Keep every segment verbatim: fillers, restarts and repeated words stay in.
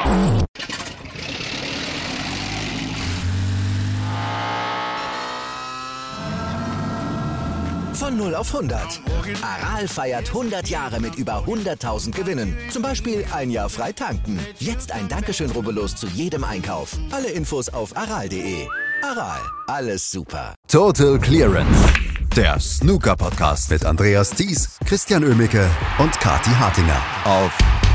Von null auf hundert. Aral feiert hundert Jahre mit über hunderttausend Gewinnen. Zum Beispiel ein Jahr frei tanken. Jetzt ein Dankeschön, rubbellos zu jedem Einkauf. Alle Infos auf aral punkt de. Aral, alles super. Total Clearance. Der Snooker-Podcast mit Andreas Thies, Christian Oemicke und Kathi Hartinger auf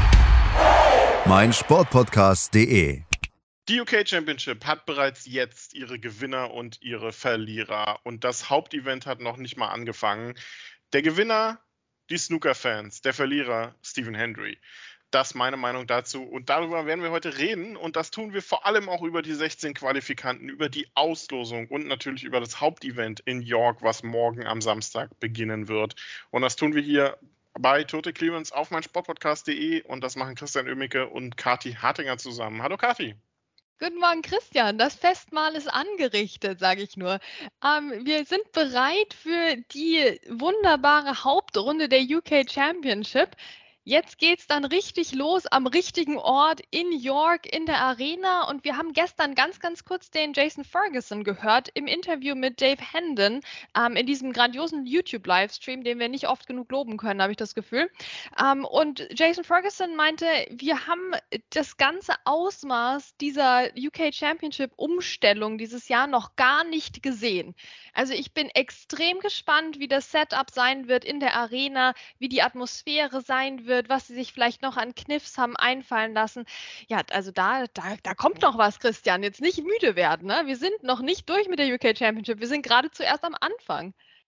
meinsportpodcast punkt de. Die U K Championship hat bereits jetzt ihre Gewinner und ihre Verlierer und das Hauptevent hat noch nicht mal angefangen. Der Gewinner, die Snooker-Fans, der Verlierer, Stephen Hendry. Das ist meine Meinung dazu und darüber werden wir heute reden und das tun wir vor allem auch über die sechzehn Qualifikanten, über die Auslosung und natürlich über das Hauptevent in York, was morgen am Samstag beginnen wird. Und das tun wir hier bei Total Clearance auf meinsportpodcast punkt de und das machen Christian Oemicke und Kathi Hartinger zusammen. Hallo Kathi. Guten Morgen, Christian. Das Festmahl ist angerichtet, sage ich nur. Ähm, wir sind bereit für die wunderbare Hauptrunde der U K Championship. Jetzt geht's dann richtig los am richtigen Ort in York in der Arena und wir haben gestern ganz, ganz kurz den Jason Ferguson gehört im Interview mit Dave Hendon ähm, in diesem grandiosen YouTube-Livestream, den wir nicht oft genug loben können, habe ich das Gefühl. Ähm, und Jason Ferguson meinte, wir haben das ganze Ausmaß dieser U K Championship-Umstellung dieses Jahr noch gar nicht gesehen. Also ich bin extrem gespannt, wie das Setup sein wird in der Arena, wie die Atmosphäre sein wird, was sie sich vielleicht noch an Kniffs haben einfallen lassen. Ja, also da, da, da kommt noch was, Christian. Jetzt nicht müde werden, ne? Wir sind noch nicht durch mit der U K Championship. Wir sind gerade zuerst am Anfang.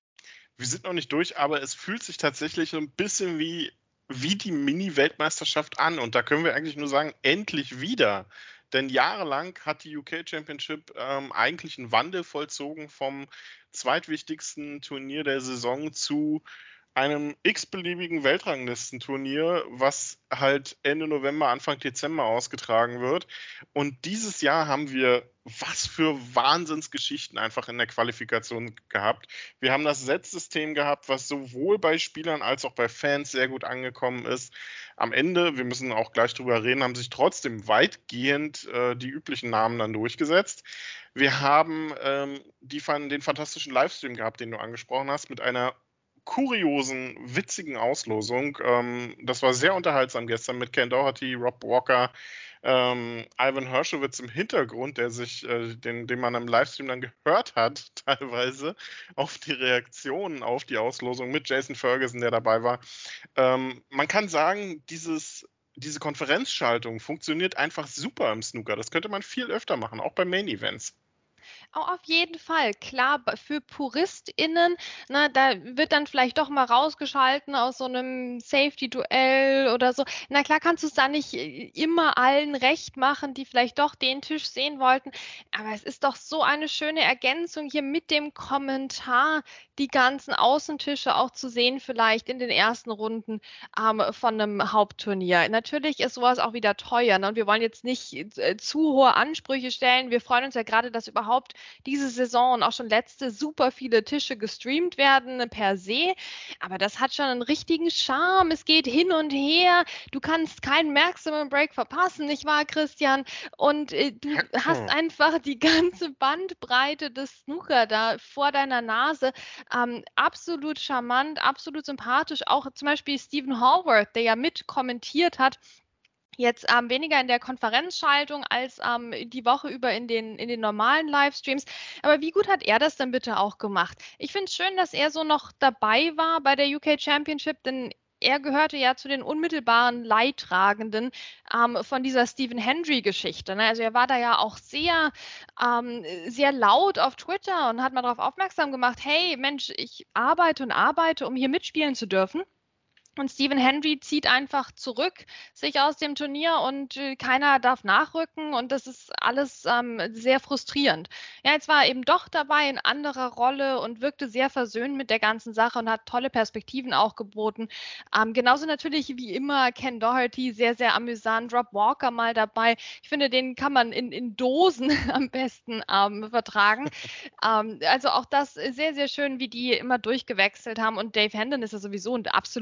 Wir sind noch nicht durch, aber es fühlt sich tatsächlich so ein bisschen wie, wie die Mini-Weltmeisterschaft an. Und da können wir eigentlich nur sagen, endlich wieder. Denn jahrelang hat die U K Championship ähm, eigentlich einen Wandel vollzogen vom zweitwichtigsten Turnier der Saison zu einem x-beliebigen Weltranglistenturnier, was halt Ende November, Anfang Dezember ausgetragen wird. Und dieses Jahr haben wir was für Wahnsinnsgeschichten einfach in der Qualifikation gehabt. Wir haben das Setzsystem gehabt, was sowohl bei Spielern als auch bei Fans sehr gut angekommen ist. Am Ende, wir müssen auch gleich drüber reden, haben sich trotzdem weitgehend äh, die üblichen Namen dann durchgesetzt. Wir haben ähm, die, den fantastischen Livestream gehabt, den du angesprochen hast, mit einer kuriosen, witzigen Auslosung. Ähm, das war sehr unterhaltsam gestern mit Ken Doherty, Rob Walker, ähm, Ivan Hershowitz im Hintergrund, der sich, äh, den, den man im Livestream dann gehört hat, teilweise, auf die Reaktionen auf die Auslosung mit Jason Ferguson, der dabei war. Ähm, man kann sagen, dieses, diese Konferenzschaltung funktioniert einfach super im Snooker. Das könnte man viel öfter machen, auch bei Main-Events. Auch auf jeden Fall. Klar, für PuristInnen, na, da wird dann vielleicht doch mal rausgeschalten aus so einem Safety-Duell oder so. Na klar kannst du es da nicht immer allen recht machen, die vielleicht doch den Tisch sehen wollten. Aber es ist doch so eine schöne Ergänzung hier mit dem Kommentar, die ganzen Außentische auch zu sehen, vielleicht in den ersten Runden ähm, von einem Hauptturnier. Natürlich ist sowas auch wieder teuer, ne? Und wir wollen jetzt nicht äh, zu hohe Ansprüche stellen. Wir freuen uns ja gerade, dass überhaupt diese Saison und auch schon letzte super viele Tische gestreamt werden per se. Aber das hat schon einen richtigen Charme. Es geht hin und her. Du kannst keinen Maximum Break verpassen, nicht wahr, Christian? Und äh, du hast einfach die ganze Bandbreite des Snooker da vor deiner Nase. Ähm, absolut charmant, absolut sympathisch. Auch zum Beispiel Stephen Hallworth, der ja mit kommentiert hat, jetzt ähm, weniger in der Konferenzschaltung als ähm, die Woche über in den, in den normalen Livestreams. Aber wie gut hat er das denn bitte auch gemacht? Ich finde es schön, dass er so noch dabei war bei der U K Championship, denn er gehörte ja zu den unmittelbaren Leidtragenden ähm, von dieser Stephen Hendry-Geschichte. Ne? Also er war da ja auch sehr, ähm, sehr laut auf Twitter und hat mal darauf aufmerksam gemacht, hey Mensch, ich arbeite und arbeite, um hier mitspielen zu dürfen. Und Stephen Hendry zieht einfach zurück, sich aus dem Turnier und äh, keiner darf nachrücken und das ist alles ähm, sehr frustrierend. Ja, jetzt war er eben doch dabei in anderer Rolle und wirkte sehr versöhnt mit der ganzen Sache und hat tolle Perspektiven auch geboten. Ähm, genauso natürlich wie immer Ken Doherty, sehr, sehr amüsant. Rob Walker mal dabei. Ich finde, den kann man in, in Dosen am besten ähm, vertragen. ähm, also auch das sehr, sehr schön, wie die immer durchgewechselt haben und Dave Hendon ist ja sowieso eine absolute Legende.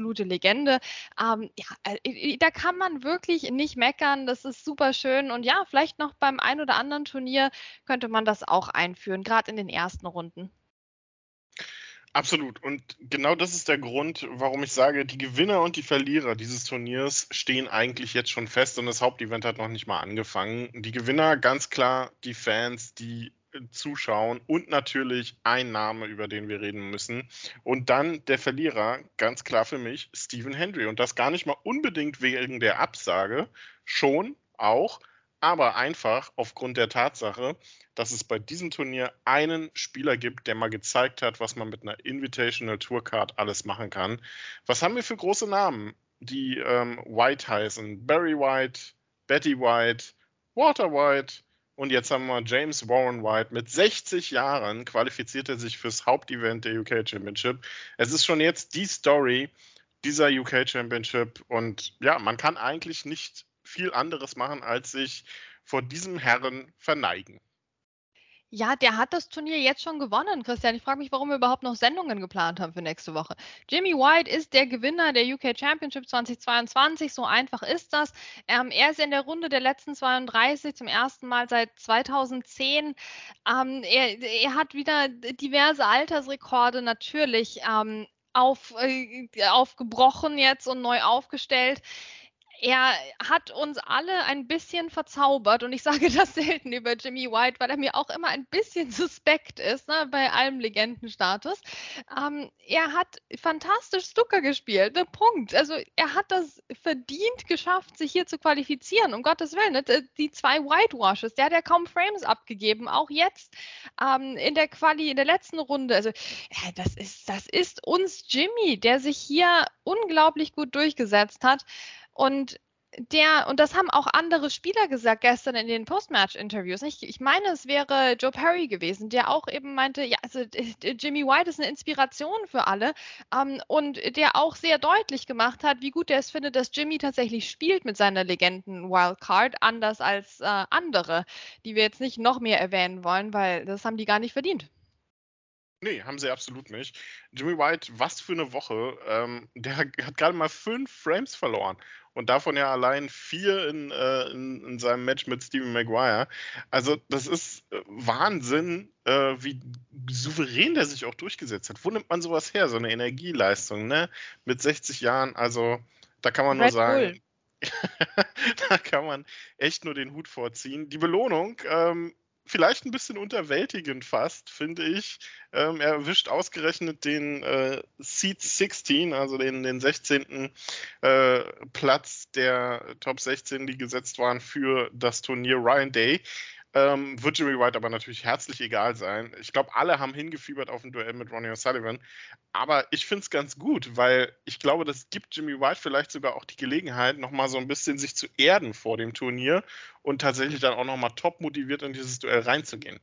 Legende. Ähm, ja, äh, da kann man wirklich nicht meckern. Das ist super schön. Und ja, vielleicht noch beim ein oder anderen Turnier könnte man das auch einführen, gerade in den ersten Runden. Absolut. Und genau das ist der Grund, warum ich sage, die Gewinner und die Verlierer dieses Turniers stehen eigentlich jetzt schon fest und das Hauptevent hat noch nicht mal angefangen. Die Gewinner, ganz klar die Fans, die zuschauen und natürlich ein Name, über den wir reden müssen. Und dann der Verlierer, ganz klar für mich, Stephen Hendry. Und das gar nicht mal unbedingt wegen der Absage, schon auch, aber einfach aufgrund der Tatsache, dass es bei diesem Turnier einen Spieler gibt, der mal gezeigt hat, was man mit einer Invitational Tourcard alles machen kann. Was haben wir für große Namen, die ähm, White heißen? Barry White, Betty White, Walter White und jetzt haben wir James Warren White. Mit sechzig Jahren qualifiziert er sich fürs Hauptevent der U K Championship. Es ist schon jetzt die Story dieser U K Championship und ja, man kann eigentlich nicht viel anderes machen, als sich vor diesem Herren verneigen. Ja, der hat das Turnier jetzt schon gewonnen, Christian. Ich frage mich, warum wir überhaupt noch Sendungen geplant haben für nächste Woche. Jimmy White ist der Gewinner der U K Championship zweitausendzweiundzwanzig. So einfach ist das. Ähm, er ist in der Runde der letzten zweiunddreißig zum ersten Mal seit zweitausendzehn. Ähm, er, er hat wieder diverse Altersrekorde natürlich ähm, auf, äh, aufgebrochen jetzt und neu aufgestellt. Er hat uns alle ein bisschen verzaubert und ich sage das selten über Jimmy White, weil er mir auch immer ein bisschen suspekt ist, ne, bei allem Legendenstatus. Ähm, er hat fantastisch Snooker gespielt, ne, Punkt. Also er hat das verdient geschafft, sich hier zu qualifizieren, um Gottes Willen. Ne, die zwei Whitewashes, der hat ja kaum Frames abgegeben, auch jetzt ähm, in der Quali, in der letzten Runde. Also ja, das ist, das ist uns Jimmy, der sich hier unglaublich gut durchgesetzt hat. Und der, und das haben auch andere Spieler gesagt gestern in den Post-Match-Interviews. Ich, ich meine, es wäre Joe Perry gewesen, der auch eben meinte, ja, also Jimmy White ist eine Inspiration für alle ähm, und der auch sehr deutlich gemacht hat, wie gut er es findet, dass Jimmy tatsächlich spielt mit seiner Legenden-Wildcard, anders als äh, andere, die wir jetzt nicht noch mehr erwähnen wollen, weil das haben die gar nicht verdient. Nee, haben sie absolut nicht. Jimmy White, was für eine Woche. Ähm, der hat gerade mal fünf Frames verloren. Und davon ja allein vier in, äh, in, in seinem Match mit Stephen Maguire. Also das ist äh, Wahnsinn, äh, wie souverän der sich auch durchgesetzt hat. Wo nimmt man sowas her? So eine Energieleistung, ne? Mit sechzig Jahren, also da kann man nur Red sagen, Bull. da kann man echt nur den Hut vorziehen. Die Belohnung, ähm, vielleicht ein bisschen unterwältigend fast, finde ich. Ähm, er erwischt ausgerechnet den äh, Seed sechzehn, also den, den sechzehnten Äh, Platz der Top sechzehn, die gesetzt waren für das Turnier. Ryan Day. Ähm, wird Jimmy White aber natürlich herzlich egal sein. Ich glaube, alle haben hingefiebert auf ein Duell mit Ronnie O'Sullivan. Aber ich finde es ganz gut, weil ich glaube, das gibt Jimmy White vielleicht sogar auch die Gelegenheit, nochmal so ein bisschen sich zu erden vor dem Turnier und tatsächlich dann auch nochmal top motiviert in dieses Duell reinzugehen.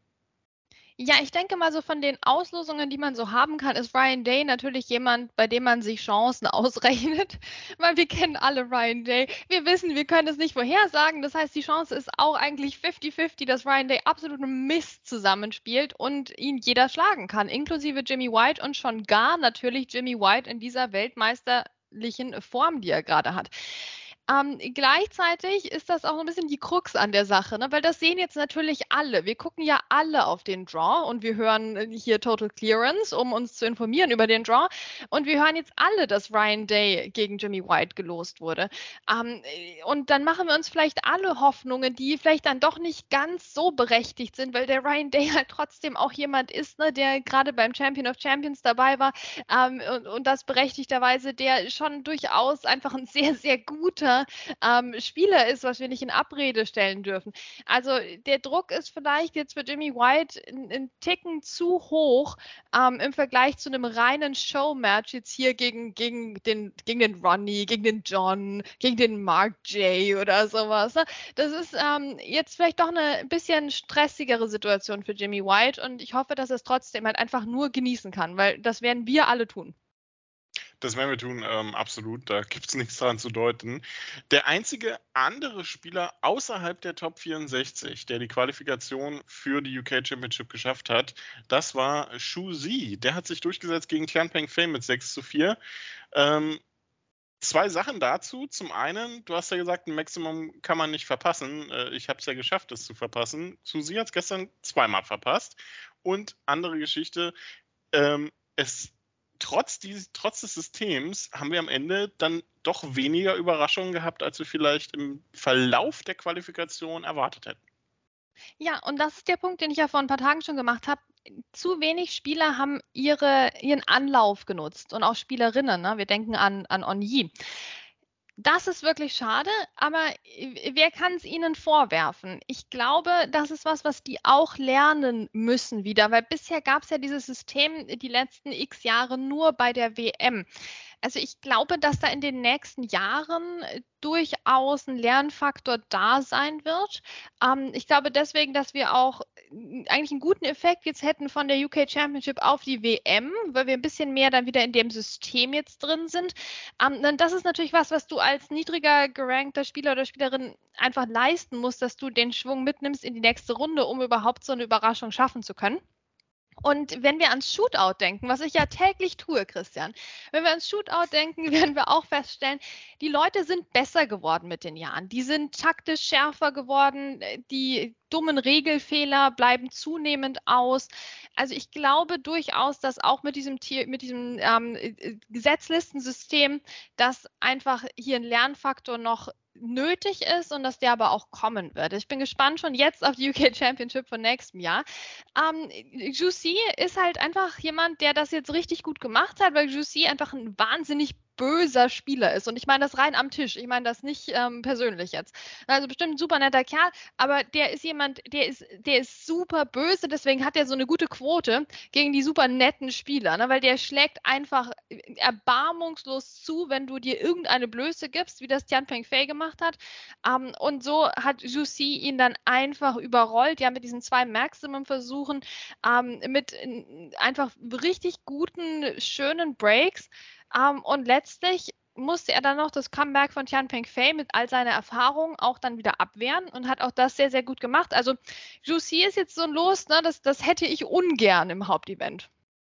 Ja, ich denke mal, so von den Auslosungen, die man so haben kann, ist Ryan Day natürlich jemand, bei dem man sich Chancen ausrechnet, weil wir kennen alle Ryan Day. Wir wissen, wir können es nicht vorhersagen. Das heißt, die Chance ist auch eigentlich fünfzig fünfzig, dass Ryan Day absoluten Mist zusammenspielt und ihn jeder schlagen kann, inklusive Jimmy White und schon gar natürlich Jimmy White in dieser weltmeisterlichen Form, die er gerade hat. Ähm, gleichzeitig ist das auch ein bisschen die Krux an der Sache, ne? Weil das sehen jetzt natürlich alle. Wir gucken ja alle auf den Draw und wir hören hier Total Clearance, um uns zu informieren über den Draw. Und wir hören jetzt alle, dass Ryan Day gegen Jimmy White gelost wurde. Ähm, und dann machen wir uns vielleicht alle Hoffnungen, die vielleicht dann doch nicht ganz so berechtigt sind, weil der Ryan Day halt trotzdem auch jemand ist, ne, der gerade beim Champion of Champions dabei war ähm, und, und das berechtigterweise, der schon durchaus einfach ein sehr, sehr guter Ähm, Spieler ist, was wir nicht in Abrede stellen dürfen. Also der Druck ist vielleicht jetzt für Jimmy White ein Ticken zu hoch ähm, im Vergleich zu einem reinen Showmatch jetzt hier gegen, gegen, den, gegen den Ronnie, gegen den John, gegen den Mark J oder sowas. Ne? Das ist ähm, jetzt vielleicht doch eine bisschen stressigere Situation für Jimmy White und ich hoffe, dass er es trotzdem halt einfach nur genießen kann, weil das werden wir alle tun. Das werden wir tun, ähm, absolut. Da gibt es nichts dran zu deuten. Der einzige andere Spieler außerhalb der Top vierundsechzig, der die Qualifikation für die U K Championship geschafft hat, das war Xu Zi. Der hat sich durchgesetzt gegen Tianpeng Fei mit sechs zu vier. Ähm, Zwei Sachen dazu. Zum einen, du hast ja gesagt, ein Maximum kann man nicht verpassen. Ich habe es ja geschafft, das zu verpassen. Susie hat es gestern zweimal verpasst. Und andere Geschichte, ähm, es, trotz, dieses, trotz des Systems haben wir am Ende dann doch weniger Überraschungen gehabt, als wir vielleicht im Verlauf der Qualifikation erwartet hätten. Ja, und das ist der Punkt, den ich ja vor ein paar Tagen schon gemacht habe. Zu wenig Spieler haben ihre, ihren Anlauf genutzt und auch Spielerinnen. Ne? Wir denken an, an Onyi. Das ist wirklich schade, aber wer kann es ihnen vorwerfen? Ich glaube, das ist was, was die auch lernen müssen wieder, weil bisher gab es ja dieses System die letzten x Jahre nur bei der W M. Also ich glaube, dass da in den nächsten Jahren durchaus ein Lernfaktor da sein wird. Ähm, ich glaube deswegen, dass wir auch eigentlich einen guten Effekt jetzt hätten von der U K Championship auf die W M, weil wir ein bisschen mehr dann wieder in dem System jetzt drin sind. Ähm, das ist natürlich was, was du als niedriger gerankter Spieler oder Spielerin einfach leisten musst, dass du den Schwung mitnimmst in die nächste Runde, um überhaupt so eine Überraschung schaffen zu können. Und wenn wir ans Shootout denken, was ich ja täglich tue, Christian, wenn wir ans Shootout denken, werden wir auch feststellen, die Leute sind besser geworden mit den Jahren. Die sind taktisch schärfer geworden, die dummen Regelfehler bleiben zunehmend aus. Also ich glaube durchaus, dass auch mit diesem, mit diesem ähm, Gesetzlistensystem, dass einfach hier ein Lernfaktor noch nötig ist und dass der aber auch kommen wird. Ich bin gespannt schon jetzt auf die U K Championship von nächstem Jahr. Ähm, Juicy ist halt einfach jemand, der das jetzt richtig gut gemacht hat, weil Juicy einfach ein wahnsinnig böser Spieler ist. Und ich meine das rein am Tisch. Ich meine das nicht ähm, persönlich jetzt. Also bestimmt ein super netter Kerl, aber der ist jemand, der ist, der ist super böse, deswegen hat er so eine gute Quote gegen die super netten Spieler, ne? Weil der schlägt einfach erbarmungslos zu, wenn du dir irgendeine Blöße gibst, wie das Tian Pengfei gemacht hat. Um, und so hat Juicy ihn dann einfach überrollt, ja, mit diesen zwei Maximum-Versuchen, um, mit einfach richtig guten, schönen Breaks. Um, und letztlich musste er dann noch das Comeback von Tian Pengfei mit all seiner Erfahrung auch dann wieder abwehren und hat auch das sehr, sehr gut gemacht. Also Juicy ist jetzt so ein Los, ne, das, das hätte ich ungern im Hauptevent.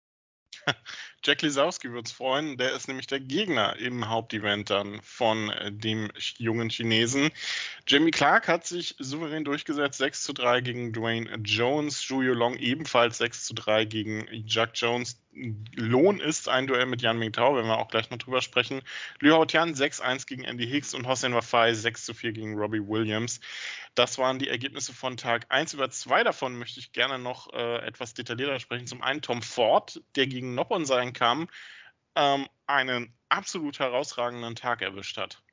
Jack Lisowski wird es freuen, der ist nämlich der Gegner im Hauptevent dann von dem jungen Chinesen. Jamie Clark hat sich souverän durchgesetzt, sechs zu drei gegen Dwayne Jones, Zhu Yulong ebenfalls sechs zu drei gegen Jack Jones. Lohn ist ein Duell mit Yan Mingtao, wenn wir auch gleich noch drüber sprechen. Liu Haotian sechs eins gegen Andy Hicks und Hossein Wafai sechs zu vier gegen Robbie Williams. Das waren die Ergebnisse von Tag eins. Über zwei davon möchte ich gerne noch äh, etwas detaillierter sprechen. Zum einen Tom Ford, der gegen Noppon-Sein kam, ähm, einen absolut herausragenden Tag erwischt hat.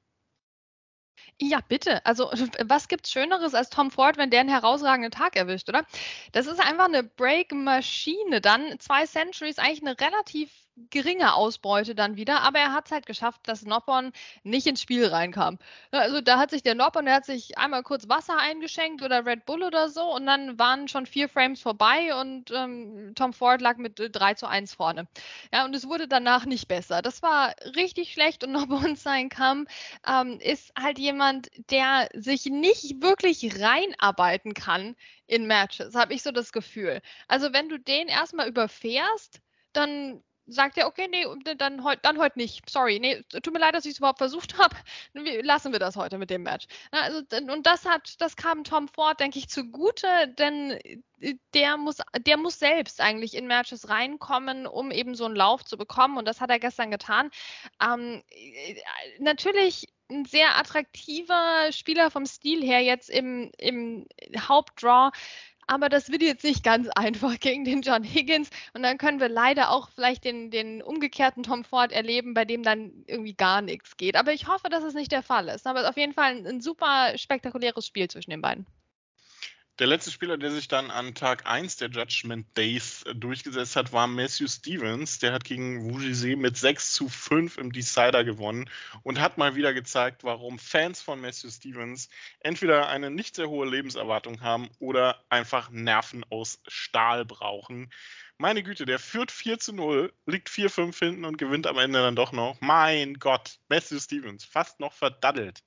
Ja, bitte. Also, was gibt's Schöneres als Tom Ford, wenn der einen herausragenden Tag erwischt, oder? Das ist einfach eine Break-Maschine dann. Zwei Centuries, eigentlich eine relativ geringe Ausbeute dann wieder, aber er hat es halt geschafft, dass Noppon nicht ins Spiel reinkam. Also da hat sich der Noppon, der hat sich einmal kurz Wasser eingeschenkt oder Red Bull oder so und dann waren schon vier Frames vorbei und ähm, Tom Ford lag mit äh, drei zu eins vorne. Ja, und es wurde danach nicht besser. Das war richtig schlecht und Noppon sein Kamm ähm, ist halt jemand, der sich nicht wirklich reinarbeiten kann in Matches, habe ich so das Gefühl. Also wenn du den erstmal überfährst, dann sagt er, okay, nee, dann heute dann heut nicht. Sorry, nee, tut mir leid, dass ich es überhaupt versucht habe. Lassen wir das heute mit dem Match. Also, und das hat, das kam Tom Ford, denke ich, zugute, denn der muss, der muss selbst eigentlich in Matches reinkommen, um eben so einen Lauf zu bekommen. Und das hat er gestern getan. Ähm, natürlich ein sehr attraktiver Spieler vom Stil her jetzt im, im Hauptdraw. Aber das wird jetzt nicht ganz einfach gegen den John Higgins. Und dann können wir leider auch vielleicht den, den umgekehrten Tom Ford erleben, bei dem dann irgendwie gar nichts geht. Aber ich hoffe, dass es nicht der Fall ist. Aber es ist auf jeden Fall ein, ein super spektakuläres Spiel zwischen den beiden. Der letzte Spieler, der sich dann an Tag eins der Judgment Days durchgesetzt hat, war Matthew Stevens. Der hat gegen Wu Jizhe mit sechs zu fünf im Decider gewonnen und hat mal wieder gezeigt, warum Fans von Matthew Stevens entweder eine nicht sehr hohe Lebenserwartung haben oder einfach Nerven aus Stahl brauchen. Meine Güte, der führt vier zu null, liegt vier fünf hinten und gewinnt am Ende dann doch noch. Mein Gott, Matthew Stevens, fast noch verdaddelt.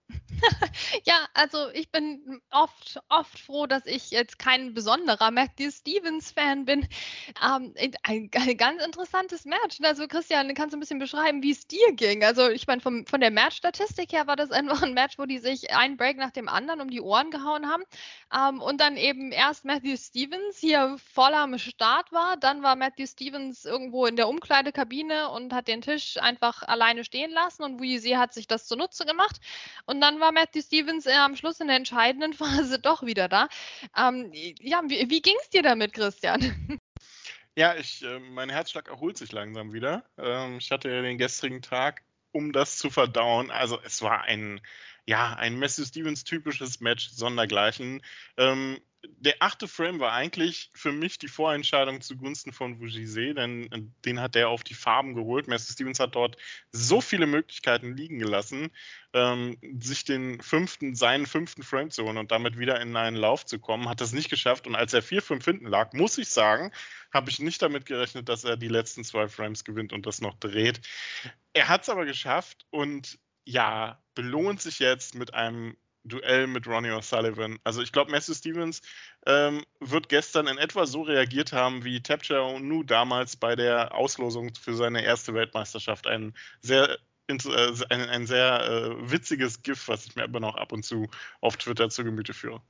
Ja, also ich bin oft, oft froh, dass ich jetzt kein besonderer Matthew Stevens-Fan bin. Ähm, ein, ein ganz interessantes Match. Also Christian, kannst du ein bisschen beschreiben, wie es dir ging? Also ich meine, vom, von der Match-Statistik her war das einfach ein Match, wo die sich einen Break nach dem anderen um die Ohren gehauen haben. Ähm, und dann eben erst Matthew Stevens hier voll am Start war. Dann war Matthew Stevens irgendwo in der Umkleidekabine und hat den Tisch einfach alleine stehen lassen. Und Wu Yuzi hat sich das zunutze gemacht. Und dann war Matthew Stevens äh, am Schluss in der entscheidenden Phase doch wieder da. Ähm, ja, wie, wie ging es dir damit, Christian? Ja, ich, äh, mein Herzschlag erholt sich langsam wieder. Ähm, ich hatte ja den gestrigen Tag, um das zu verdauen. Also es war ein, ja, ein Matthew Stevens typisches Match sondergleichen. Ähm, der achte Frame war eigentlich für mich die Vorentscheidung zugunsten von Wu Yuzi, denn äh, den hat er auf die Farben geholt. Matthew Stevens hat dort so viele Möglichkeiten liegen gelassen, ähm, sich den fünften, seinen fünften Frame zu holen und damit wieder in einen Lauf zu kommen, hat das nicht geschafft. Und als er vier fünf hinten lag, muss ich sagen, habe ich nicht damit gerechnet, dass er die letzten zwei Frames gewinnt und das noch dreht. Er hat es aber geschafft und ja, belohnt sich jetzt mit einem Duell mit Ronnie O'Sullivan. Also ich glaube, Matthew Stevens ähm, wird gestern in etwa so reagiert haben, wie Tapcha Onu damals bei der Auslosung für seine erste Weltmeisterschaft. Ein sehr, ein, ein sehr äh, witziges GIF, was ich mir immer noch ab und zu auf Twitter zu Gemüte führe.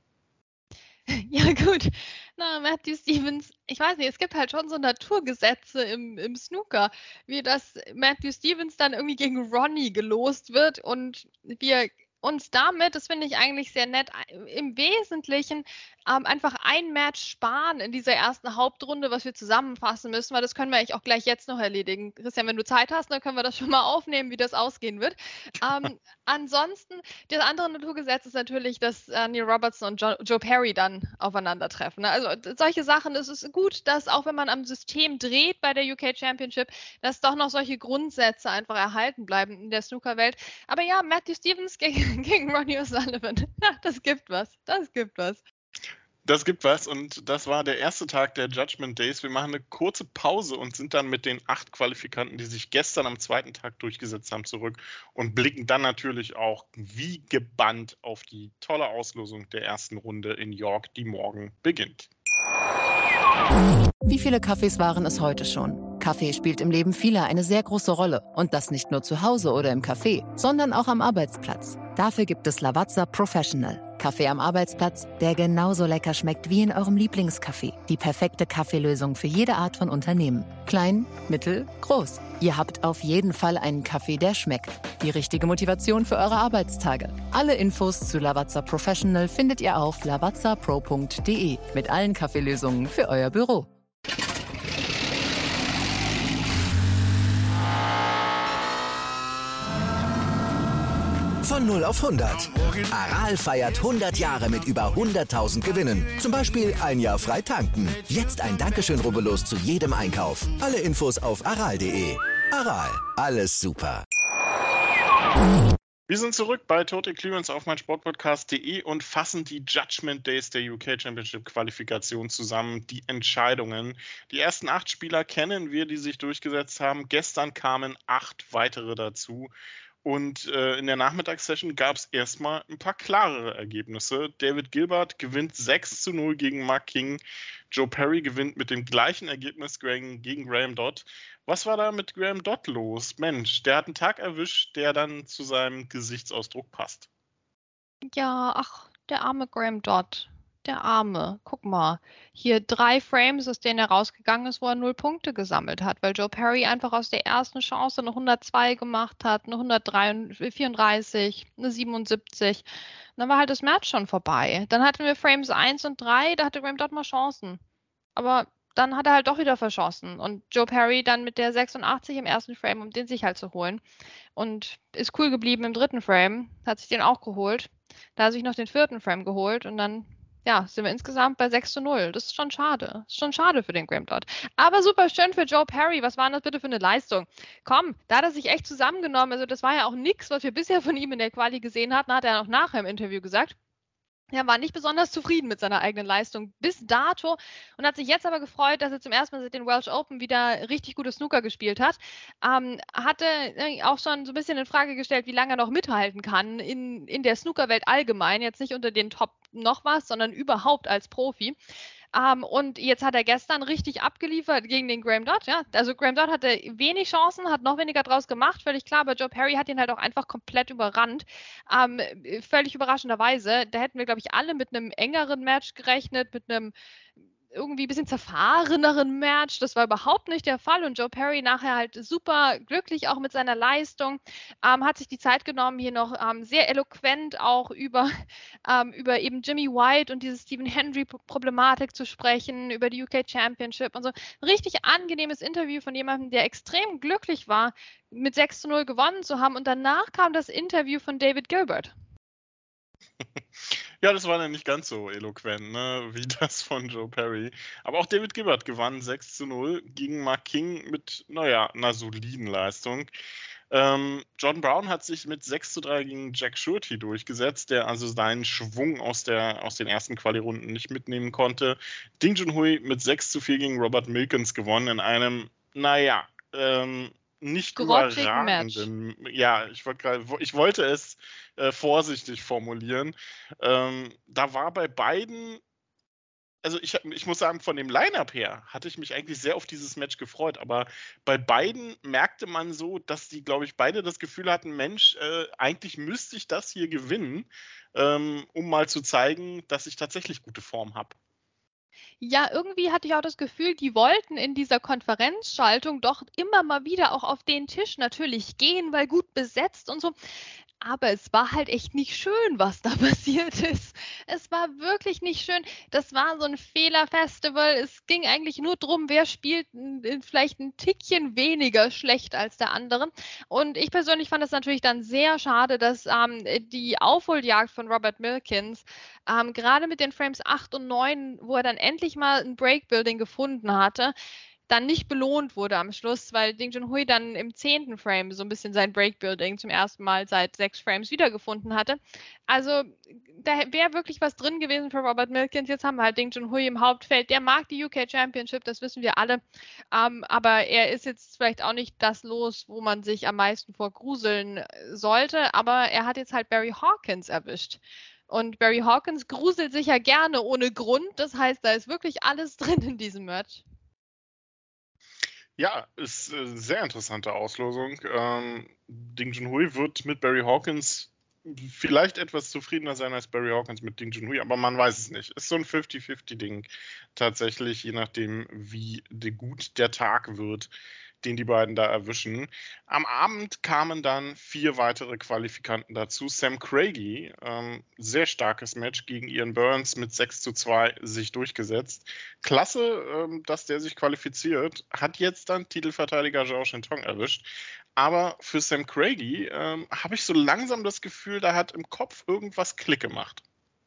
Ja, gut. Na, Matthew Stevens, ich weiß nicht, es gibt halt schon so Naturgesetze im, im Snooker, wie dass Matthew Stevens dann irgendwie gegen Ronnie gelost wird und wir uns damit, das finde ich eigentlich sehr nett, im Wesentlichen ähm, einfach ein Match sparen in dieser ersten Hauptrunde, was wir zusammenfassen müssen, weil das können wir eigentlich auch gleich jetzt noch erledigen. Christian, wenn du Zeit hast, dann können wir das schon mal aufnehmen, wie das ausgehen wird. Ähm, ansonsten, das andere Naturgesetz ist natürlich, dass äh, Neil Robertson und jo- Joe Perry dann aufeinandertreffen. Ne? Also solche Sachen, es ist gut, dass auch wenn man am System dreht bei der U K Championship, dass doch noch solche Grundsätze einfach erhalten bleiben in der Snookerwelt. Aber ja, Matthew Stevens gegen gegen Ronnie O'Sullivan. Ja, das gibt was. Das gibt was. Das gibt was und das war der erste Tag der Judgment Days. Wir machen eine kurze Pause und sind dann mit den acht Qualifikanten, die sich gestern am zweiten Tag durchgesetzt haben, zurück und blicken dann natürlich auch wie gebannt auf die tolle Auslosung der ersten Runde in York, die morgen beginnt. Wie viele Kaffees waren es heute schon? Kaffee spielt im Leben vieler eine sehr große Rolle. Und das nicht nur zu Hause oder im Café, sondern auch am Arbeitsplatz. Dafür gibt es Lavazza Professional. Kaffee am Arbeitsplatz, der genauso lecker schmeckt wie in eurem Lieblingscafé. Die perfekte Kaffeelösung für jede Art von Unternehmen. Klein, mittel, groß. Ihr habt auf jeden Fall einen Kaffee, der schmeckt. Die richtige Motivation für eure Arbeitstage. Alle Infos zu Lavazza Professional findet ihr auf lavazza pro punkt de mit allen Kaffeelösungen für euer Büro. Von null auf hundert. Aral feiert hundert Jahre mit über hunderttausend Gewinnen. Zum Beispiel ein Jahr frei tanken. Jetzt ein Dankeschön, rubbellos zu jedem Einkauf. Alle Infos auf aral punkt de. Aral, alles super. Wir sind zurück bei Total Clearance auf meinsportpodcast punkt de und fassen die Judgment Days der U K Championship Qualifikation zusammen, die Entscheidungen. Die ersten acht Spieler kennen wir, die sich durchgesetzt haben. Gestern kamen acht weitere dazu. Und äh, in der Nachmittagssession gab es erstmal ein paar klarere Ergebnisse. David Gilbert gewinnt sechs zu null gegen Mark King. Joe Perry gewinnt mit dem gleichen Ergebnis gegen, gegen Graham Dodd. Was war da mit Graham Dodd los? Mensch, der hat einen Tag erwischt, der dann zu seinem Gesichtsausdruck passt. Ja, ach, der arme Graham Dodd. Der Arme. Guck mal. Hier drei Frames, aus denen er rausgegangen ist, wo er null Punkte gesammelt hat, weil Joe Perry einfach aus der ersten Chance eine hundertzwei gemacht hat, eine hundertvierunddreißig, eine siebenundsiebzig. Und dann war halt das Match schon vorbei. Dann hatten wir Frames eins und drei, da hatte Graham Dodd mal Chancen. Aber dann hat er halt doch wieder verschossen. Und Joe Perry dann mit der sechsundachtzig im ersten Frame, um den sich halt zu holen. Und ist cool geblieben im dritten Frame, hat sich den auch geholt. Da hat er sich noch den vierten Frame geholt und dann ja, sind wir insgesamt bei sechs zu null. Das ist schon schade. Das ist schon schade für den Graham Dodd. Aber super schön für Joe Perry. Was war denn das bitte für eine Leistung? Komm, da hat er sich echt zusammengenommen. Also das war ja auch nichts, was wir bisher von ihm in der Quali gesehen hatten, hat er auch nachher im Interview gesagt. Er war nicht besonders zufrieden mit seiner eigenen Leistung bis dato und hat sich jetzt aber gefreut, dass er zum ersten Mal seit den Welsh Open wieder richtig gute Snooker gespielt hat. Ähm, hatte äh, auch schon so ein bisschen in Frage gestellt, wie lange er noch mithalten kann in, in der Snookerwelt allgemein. Jetzt nicht unter den Top noch was, sondern überhaupt als Profi. Um, und jetzt hat er gestern richtig abgeliefert gegen den Graham Dodd. Ja? Also Graham Dodd hatte wenig Chancen, hat noch weniger draus gemacht, völlig klar, aber Joe Perry hat ihn halt auch einfach komplett überrannt. Um, völlig überraschenderweise. Da hätten wir, glaube ich, alle mit einem engeren Match gerechnet, mit einem irgendwie ein bisschen zerfahreneren Match. Das war überhaupt nicht der Fall und Joe Perry nachher halt super glücklich auch mit seiner Leistung, ähm, hat sich die Zeit genommen, hier noch ähm, sehr eloquent auch über, ähm, über eben Jimmy White und diese Stephen Hendry-Problematik zu sprechen, über die U K Championship und so. Ein richtig angenehmes Interview von jemandem, der extrem glücklich war, mit sechs zu null gewonnen zu haben und danach kam das Interview von David Gilbert. Ja, das war dann nicht ganz so eloquent, ne, wie das von Joe Perry. Aber auch David Gilbert gewann sechs zu null gegen Mark King mit, naja, einer soliden Leistung. Ähm, Jordan Brown hat sich mit sechs zu drei gegen Jack Shorty durchgesetzt, der also seinen Schwung aus, der, aus den ersten Quali-Runden nicht mitnehmen konnte. Ding Junhui mit sechs zu vier gegen Robert Milkins gewonnen in einem, naja, ähm, nicht überragenden, Match. Ja, ich, wollt grad, ich wollte es äh, vorsichtig formulieren. Ähm, da war bei beiden, also ich, ich muss sagen, von dem Line-Up her hatte ich mich eigentlich sehr auf dieses Match gefreut, aber bei beiden merkte man so, dass die, glaube ich, beide das Gefühl hatten, Mensch, äh, eigentlich müsste ich das hier gewinnen, ähm, um mal zu zeigen, dass ich tatsächlich gute Form habe. Ja, irgendwie hatte ich auch das Gefühl, die wollten in dieser Konferenzschaltung doch immer mal wieder auch auf den Tisch natürlich gehen, weil gut besetzt und so. Aber es war halt echt nicht schön, was da passiert ist. Es war wirklich nicht schön. Das war so ein Fehlerfestival. Es ging eigentlich nur darum, wer spielt vielleicht ein Tickchen weniger schlecht als der andere. Und ich persönlich fand es natürlich dann sehr schade, dass ähm, die Aufholjagd von Robert Milkins, ähm, gerade mit den Frames acht und neun, wo er dann endlich mal ein Breakbuilding gefunden hatte, dann nicht belohnt wurde am Schluss, weil Ding Junhui dann im zehnten Frame so ein bisschen sein Breakbuilding zum ersten Mal seit sechs Frames wiedergefunden hatte. Also da wäre wirklich was drin gewesen für Robert Milkins. Jetzt haben wir halt Ding Junhui im Hauptfeld. Der mag die U K Championship, das wissen wir alle. Ähm, aber er ist jetzt vielleicht auch nicht das Los, wo man sich am meisten vor gruseln sollte. Aber er hat jetzt halt Barry Hawkins erwischt. Und Barry Hawkins gruselt sich ja gerne ohne Grund. Das heißt, da ist wirklich alles drin in diesem Match. Ja, ist eine sehr interessante Auslosung. Ähm, Ding Junhui wird mit Barry Hawkins vielleicht etwas zufriedener sein als Barry Hawkins mit Ding Junhui, aber man weiß es nicht. Ist so ein fünfzig fünfzig Ding tatsächlich, je nachdem, wie gut der Tag wird, den die beiden da erwischen. Am Abend kamen dann vier weitere Qualifikanten dazu. Sam Craigie, ähm, sehr starkes Match gegen Ian Burns mit sechs zu zwei sich durchgesetzt. Klasse, ähm, dass der sich qualifiziert. Hat jetzt dann Titelverteidiger Zhao Shintong erwischt. Aber für Sam Craigie ähm, habe ich so langsam das Gefühl, da hat im Kopf irgendwas Klick gemacht.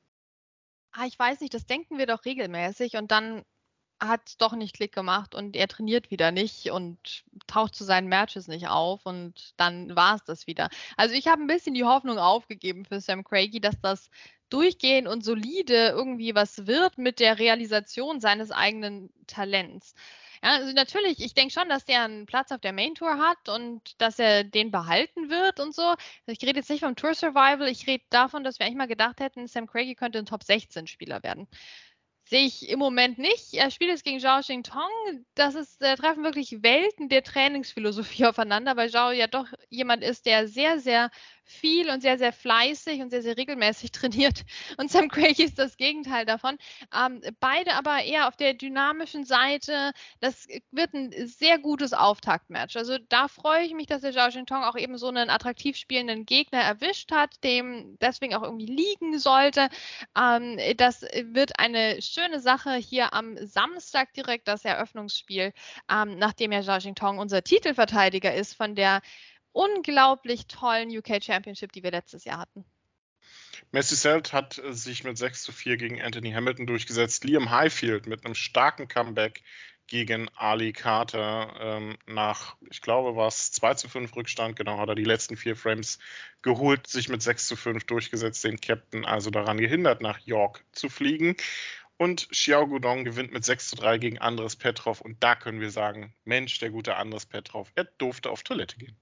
Ah, ich weiß nicht, das denken wir doch regelmäßig und dann hat es doch nicht Klick gemacht und er trainiert wieder nicht und taucht zu seinen Matches nicht auf und dann war es das wieder. Also ich habe ein bisschen die Hoffnung aufgegeben für Sam Craigie, dass das durchgehend und solide irgendwie was wird mit der Realisation seines eigenen Talents. Ja, also natürlich, ich denke schon, dass der einen Platz auf der Main Tour hat und dass er den behalten wird und so. Ich rede jetzt nicht vom Tour Survival, ich rede davon, dass wir eigentlich mal gedacht hätten, Sam Craigie könnte ein Top sechzehn Spieler werden. Sehe ich im Moment nicht. Er spielt jetzt gegen Zhao Shintong. Das ist, da treffen wirklich Welten der Trainingsphilosophie aufeinander, weil Zhao ja doch jemand ist, der sehr, sehr viel und sehr, sehr fleißig und sehr, sehr regelmäßig trainiert. Und Sam Craigie ist das Gegenteil davon. Ähm, beide aber eher auf der dynamischen Seite. Das wird ein sehr gutes Auftaktmatch. Also da freue ich mich, dass der Zhao Shintong auch eben so einen attraktiv spielenden Gegner erwischt hat, dem deswegen auch irgendwie liegen sollte. Ähm, das wird eine schöne Sache hier am Samstag direkt, das Eröffnungsspiel, ähm, nachdem ja Zhao Shintong unser Titelverteidiger ist von der unglaublich tollen U K Championship, die wir letztes Jahr hatten. Massey Selt hat sich mit sechs zu vier gegen Anthony Hamilton durchgesetzt. Liam Highfield mit einem starken Comeback gegen Ali Carter ähm, nach, ich glaube, war es zwei zu fünf Rückstand, genau, hat er die letzten vier Frames geholt, sich mit sechs zu fünf durchgesetzt, den Captain also daran gehindert, nach York zu fliegen. Und Xiao Guodong gewinnt mit sechs zu drei gegen Andres Petrov. Und da können wir sagen, Mensch, der gute Andres Petrov, er durfte auf Toilette gehen.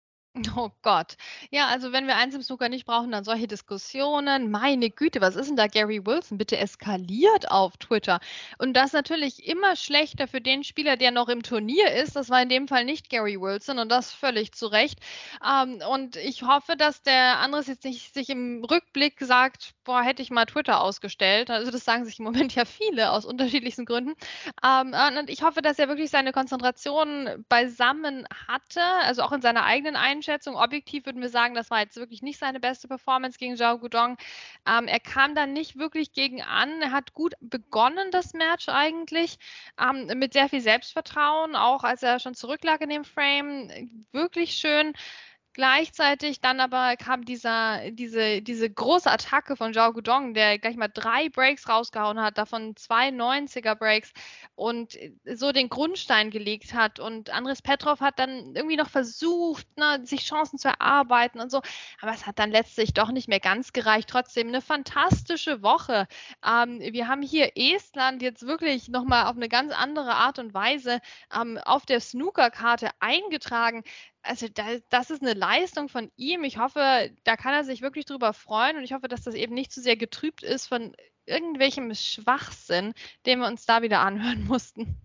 Oh Gott. Ja, also wenn wir eins im Snooker nicht brauchen, dann solche Diskussionen. Meine Güte, was ist denn da Gary Wilson? Bitte eskaliert auf Twitter. Und das natürlich immer schlechter für den Spieler, der noch im Turnier ist. Das war in dem Fall nicht Gary Wilson und das völlig zu Recht. Ähm, und ich hoffe, dass der Andres jetzt nicht sich im Rückblick sagt, boah, hätte ich mal Twitter ausgestellt. Also das sagen sich im Moment ja viele aus unterschiedlichsten Gründen. Ähm, und ich hoffe, dass er wirklich seine Konzentration beisammen hatte, also auch in seiner eigenen Einstellung. Objektiv würden wir sagen, das war jetzt wirklich nicht seine beste Performance gegen Xiao Guodong. Ähm, er kam dann nicht wirklich gegen an. Er hat gut begonnen, das Match eigentlich, ähm, mit sehr viel Selbstvertrauen, auch als er schon zurücklag in dem Frame. Wirklich schön. Gleichzeitig dann aber kam dieser, diese, diese große Attacke von Xiao Guodong, der gleich mal drei Breaks rausgehauen hat, davon zwei neunziger Breaks und so den Grundstein gelegt hat. Und Andres Petrov hat dann irgendwie noch versucht, ne, sich Chancen zu erarbeiten und so. Aber es hat dann letztlich doch nicht mehr ganz gereicht. Trotzdem eine fantastische Woche. Ähm, wir haben hier Estland jetzt wirklich nochmal auf eine ganz andere Art und Weise ähm, auf der Snookerkarte eingetragen. Also da, das ist eine Leistung von ihm. Ich hoffe, da kann er sich wirklich drüber freuen und ich hoffe, dass das eben nicht zu sehr getrübt ist von irgendwelchem Schwachsinn, den wir uns da wieder anhören mussten.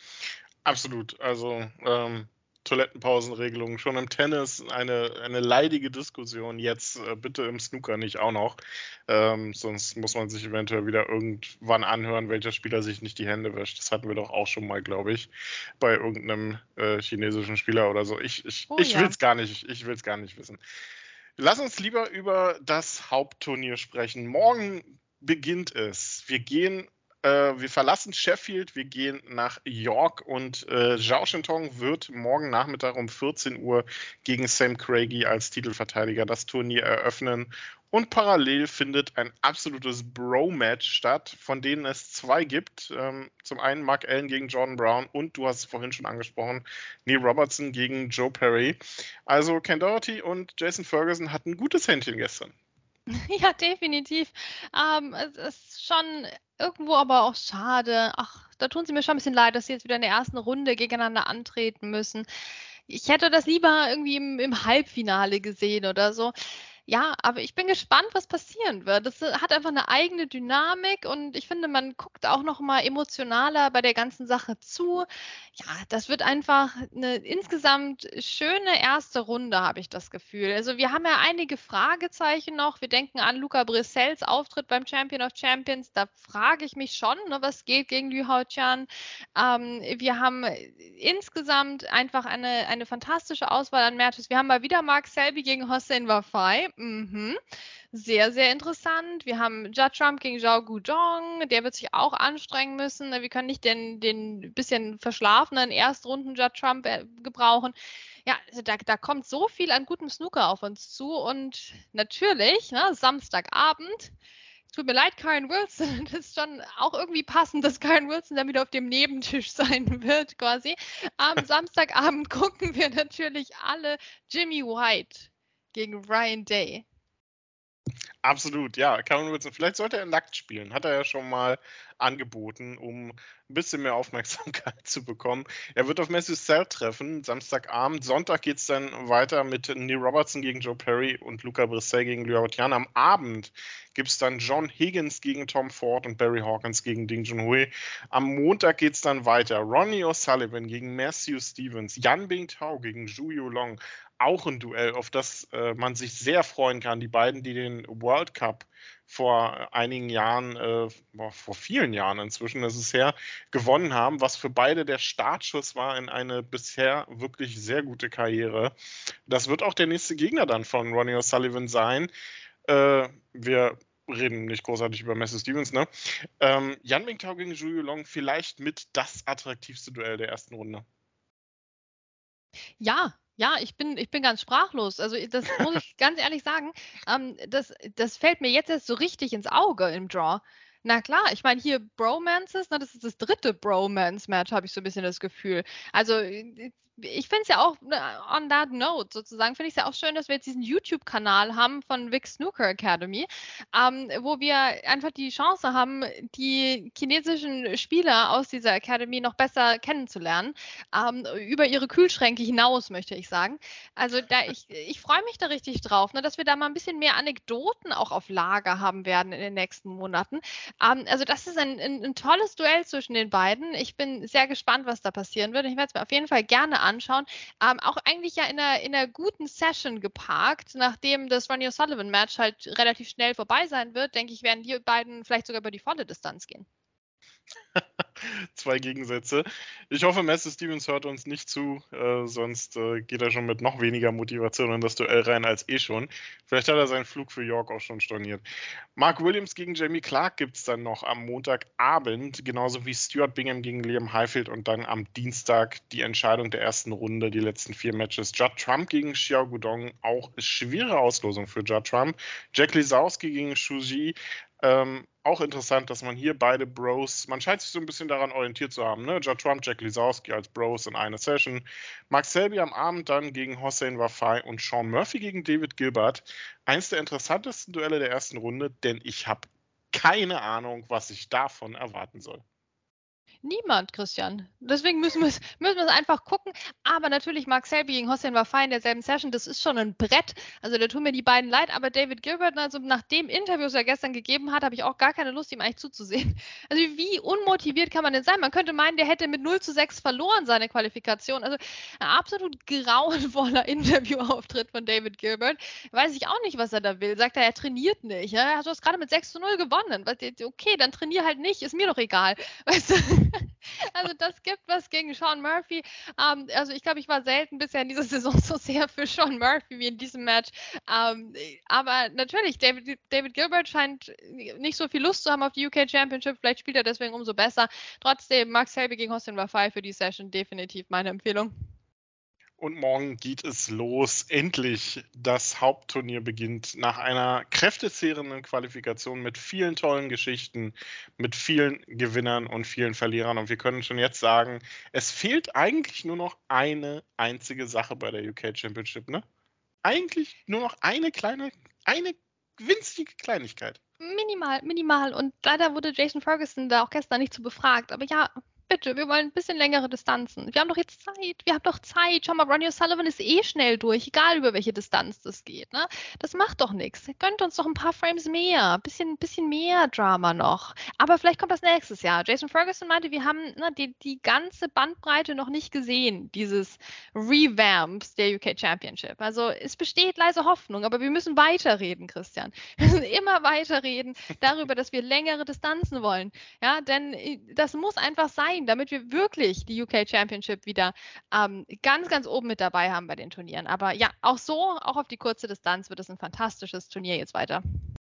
Absolut. Also ähm, Toilettenpausenregelungen schon im Tennis, eine, eine leidige Diskussion. Jetzt äh, bitte im Snooker nicht auch noch. Ähm, sonst muss man sich eventuell wieder irgendwann anhören, welcher Spieler sich nicht die Hände wäscht. Das hatten wir doch auch schon mal, glaube ich, bei irgendeinem äh, chinesischen Spieler oder so. Ich, ich, Oh ich ja. will es gar nicht, ich will es gar nicht wissen. Lass uns lieber über das Hauptturnier sprechen. Morgen beginnt es. Wir gehen Äh, wir verlassen Sheffield, wir gehen nach York und äh, Zhao Shintong wird morgen Nachmittag um vierzehn Uhr gegen Sam Craigie als Titelverteidiger das Turnier eröffnen. Und parallel findet ein absolutes Bro-Match statt, von denen es zwei gibt. Ähm, zum einen Mark Allen gegen Jordan Brown und du hast es vorhin schon angesprochen, Neil Robertson gegen Joe Perry. Also Ken Doherty und Jason Ferguson hatten ein gutes Händchen gestern. Ja, definitiv. Ähm, es ist schon irgendwo aber auch schade. Ach, da tun sie mir schon ein bisschen leid, dass sie jetzt wieder in der ersten Runde gegeneinander antreten müssen. Ich hätte das lieber irgendwie im, im Halbfinale gesehen oder so. Ja, aber ich bin gespannt, was passieren wird. Das hat einfach eine eigene Dynamik und ich finde, man guckt auch noch mal emotionaler bei der ganzen Sache zu. Ja, das wird einfach eine insgesamt schöne erste Runde, habe ich das Gefühl. Also wir haben ja einige Fragezeichen noch. Wir denken an Luca Brissels Auftritt beim Champion of Champions. Da frage ich mich schon, ne, was geht gegen Liu Haotian. Ähm, wir haben insgesamt einfach eine, eine fantastische Auswahl an Matches. Wir haben mal wieder Mark Selby gegen Hossein Wafai. Mhm. Sehr, sehr interessant. Wir haben Judd Trump gegen Xiao Guodong. Der wird sich auch anstrengen müssen. Wir können nicht den, den bisschen verschlafenen Erstrunden Judd Trump gebrauchen. Ja, also da, da kommt so viel an gutem Snooker auf uns zu. Und natürlich, ne, Samstagabend, tut mir leid, Karen Wilson, das ist schon auch irgendwie passend, dass Karen Wilson dann wieder auf dem Nebentisch sein wird, quasi. Am Samstagabend gucken wir natürlich alle Jimmy White gegen Ryan Day. Absolut, ja. Cameron Wilson, vielleicht sollte er nackt spielen. Hat er ja schon mal angeboten, um ein bisschen mehr Aufmerksamkeit zu bekommen. Er wird auf Matthew Sell treffen, Samstagabend. Sonntag geht es dann weiter mit Neil Robertson gegen Joe Perry und Luca Brissell gegen Liu Haotian. Am Abend gibt es dann John Higgins gegen Tom Ford und Barry Hawkins gegen Ding Junhui. Am Montag geht es dann weiter. Ronnie O'Sullivan gegen Matthew Stevens, Yan Bingtao gegen Zhu Yulong. Auch ein Duell, auf das äh, man sich sehr freuen kann. Die beiden, die den World Cup vor einigen Jahren, äh, vor vielen Jahren inzwischen ist es her, gewonnen haben, was für beide der Startschuss war in eine bisher wirklich sehr gute Karriere. Das wird auch der nächste Gegner dann von Ronnie O'Sullivan sein. Äh, wir reden nicht großartig über Matthew Stevens, ne? Ähm, Yan Bingtao gegen Zhu Yulong vielleicht mit das attraktivste Duell der ersten Runde. Ja, ja, ich bin, ich bin ganz sprachlos. Also das muss ich ganz ehrlich sagen. Ähm, das, das fällt mir jetzt erst so richtig ins Auge im Draw. Na klar, ich meine hier Bromances, ne, das ist das dritte Bromance-Match, habe ich so ein bisschen das Gefühl. Also ich finde es ja auch, on that note sozusagen, finde ich es ja auch schön, dass wir jetzt diesen YouTube-Kanal haben von Vic Snooker Academy, ähm, wo wir einfach die Chance haben, die chinesischen Spieler aus dieser Academy noch besser kennenzulernen, ähm, über ihre Kühlschränke hinaus, möchte ich sagen. Also da ich, ich freue mich da richtig drauf, ne, dass wir da mal ein bisschen mehr Anekdoten auch auf Lager haben werden in den nächsten Monaten. Ähm, also das ist ein, ein, ein tolles Duell zwischen den beiden. Ich bin sehr gespannt, was da passieren wird. Ich werde es mir auf jeden Fall gerne anschauen. Ähm, auch eigentlich ja in einer, in einer guten Session geparkt. Nachdem das Ronnie O'Sullivan-Match halt relativ schnell vorbei sein wird, denke ich, werden die beiden vielleicht sogar über die volle Distanz gehen. Zwei Gegensätze. Ich hoffe, Messi Stevens hört uns nicht zu, äh, sonst äh, geht er schon mit noch weniger Motivation in das Duell rein als eh schon. Vielleicht hat er seinen Flug für York auch schon storniert. Mark Williams gegen Jamie Clark gibt es dann noch am Montagabend, genauso wie Stuart Bingham gegen Liam Highfield und dann am Dienstag die Entscheidung der ersten Runde, die letzten vier Matches. Judd Trump gegen Xiao Guodong, auch schwere Auslosung für Judd Trump. Jack Lisowski gegen Shu Ji. Ähm, auch interessant, dass man hier beide Bros, man scheint sich so ein bisschen daran orientiert zu haben, ne? Judd Trump, Jack Lisowski als Bros in eine Session. Mark Selby am Abend dann gegen Hossein Wafai und Sean Murphy gegen David Gilbert. Eins der interessantesten Duelle der ersten Runde, denn ich habe keine Ahnung, was ich davon erwarten soll. Niemand, Christian. Deswegen müssen wir es müssen wir es einfach gucken. Aber natürlich Mark Selby gegen Hossein Wafai in derselben Session, das ist schon ein Brett. Also da tun mir die beiden leid. Aber David Gilbert, also nach dem Interview, das er gestern gegeben hat, habe ich auch gar keine Lust, ihm eigentlich zuzusehen. Also wie unmotiviert kann man denn sein? Man könnte meinen, der hätte mit null zu sechs verloren seine Qualifikation. Also ein absolut grauenvoller Interviewauftritt von David Gilbert. Weiß ich auch nicht, was er da will. Sagt er, er trainiert nicht. Ja? Du hast gerade mit sechs zu null gewonnen. Okay, dann trainier halt nicht. Ist mir doch egal. Weißt du? Also das gibt was gegen Sean Murphy. Ähm, also ich glaube, ich war selten bisher in dieser Saison so sehr für Sean Murphy wie in diesem Match. Ähm, aber natürlich, David, David Gilbert scheint nicht so viel Lust zu haben auf die U K Championship. Vielleicht spielt er deswegen umso besser. Trotzdem, Mark Selby gegen Hossein Wafai für die Session definitiv meine Empfehlung. Und morgen geht es los. Endlich das Hauptturnier beginnt nach einer kräftezehrenden Qualifikation mit vielen tollen Geschichten, mit vielen Gewinnern und vielen Verlierern. Und wir können schon jetzt sagen, es fehlt eigentlich nur noch eine einzige Sache bei der U K Championship, ne? Eigentlich nur noch eine kleine, eine winzige Kleinigkeit. Minimal, minimal. Und leider wurde Jason Ferguson da auch gestern nicht zu befragt. Aber ja, bitte, wir wollen ein bisschen längere Distanzen. Wir haben doch jetzt Zeit. Wir haben doch Zeit. Schau mal, Ronnie O'Sullivan ist eh schnell durch, egal über welche Distanz das geht. Ne? Das macht doch nichts. Gönnt uns doch ein paar Frames mehr. Ein bisschen, bisschen mehr Drama noch. Aber vielleicht kommt das nächstes Jahr. Jason Ferguson meinte, wir haben ne, die, die ganze Bandbreite noch nicht gesehen, dieses Revamps der U K Championship. Also es besteht leise Hoffnung, aber wir müssen weiterreden, Christian. Wir müssen immer weiterreden darüber, dass wir längere Distanzen wollen. Ja, denn das muss einfach sein, damit wir wirklich die U K Championship wieder ähm, ganz, ganz oben mit dabei haben bei den Turnieren. Aber ja, auch so, auch auf die kurze Distanz wird es ein fantastisches Turnier jetzt weiter.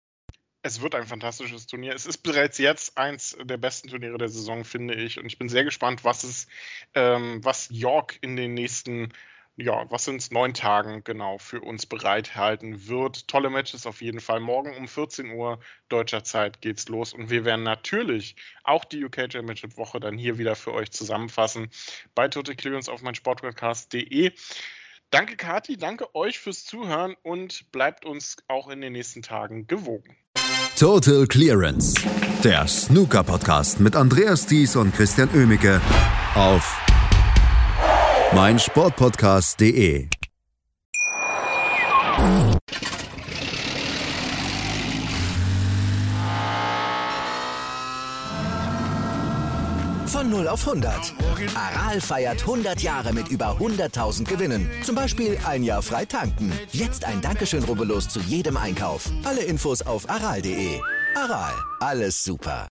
Es wird ein fantastisches Turnier. Es ist bereits jetzt eins der besten Turniere der Saison, finde ich. Und ich bin sehr gespannt, was es, ähm, was York in den nächsten Ja, was sind es, neun Tagen genau für uns bereithalten wird. Tolle Matches auf jeden Fall. Morgen um vierzehn Uhr deutscher Zeit geht's los und wir werden natürlich auch die U K Championship Woche dann hier wieder für euch zusammenfassen bei Total Clearance auf meinsportpodcast punkt de. Danke Kathi, danke euch fürs Zuhören und bleibt uns auch in den nächsten Tagen gewogen. Total Clearance, der Snooker-Podcast mit Andreas Thies und Christian Oemicke auf meinsportpodcast punkt de. Von null auf hundert. Aral feiert hundert Jahre mit über hunderttausend Gewinnen. Zum Beispiel ein Jahr frei tanken. Jetzt ein Dankeschön, rubbellos zu jedem Einkauf. Alle Infos auf aral punkt de. Aral, alles super.